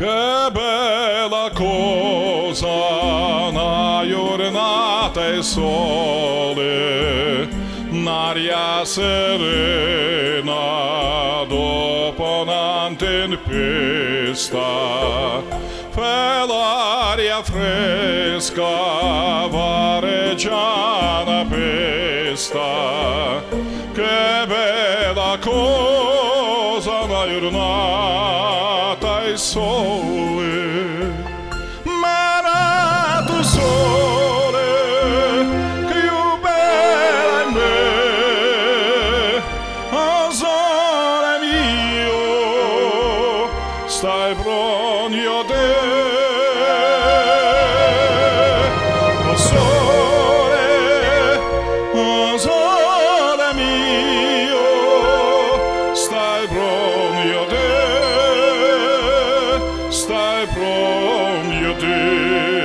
Che bella cosa una giornata e sole, un'aria serena dopo un'antempesta, fe l'aria fresca vareggiana pesta. Che bella cosa una giornata e sole, ma tu sole più bella in me, oh sole mio, stai proprio te, oh sole mio, stai proprio te. Stai proprio te.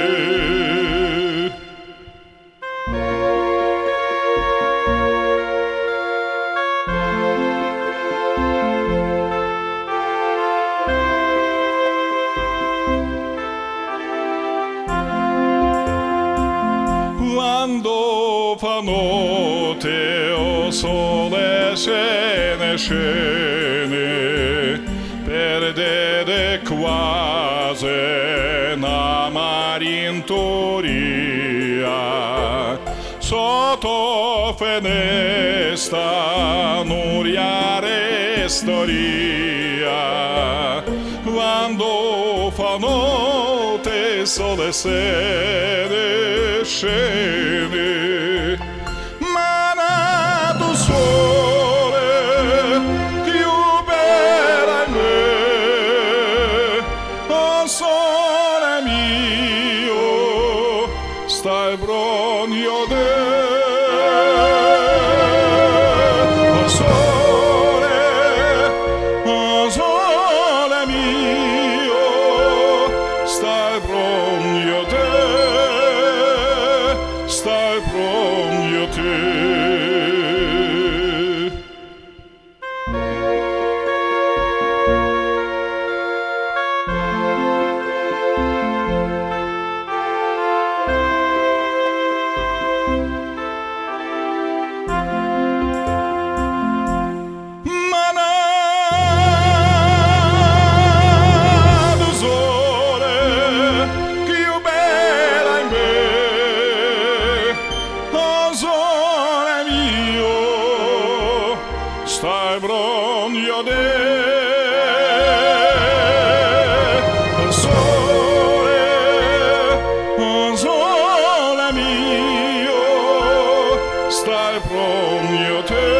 Quando fa notte, o sole scene, perdere quasi una marintoria, sotto finestra n'uriare storia. Quando fa notte, sole scene, ma nato sole più bella in me, oh sole mio, stai proprio te, oh sole mio, stai proprio te, stai proprio te. Stai proprio te, oh sole mio, stai proprio te,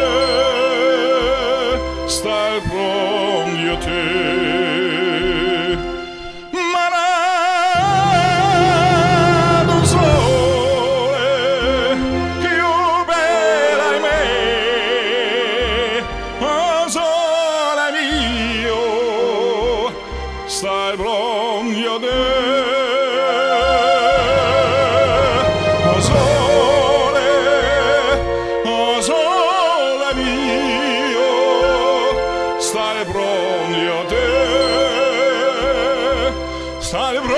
stai proprio te. Manato sole, più bella in me, sole mio, stai proprio te, oh sole mio, stai proprio te, stai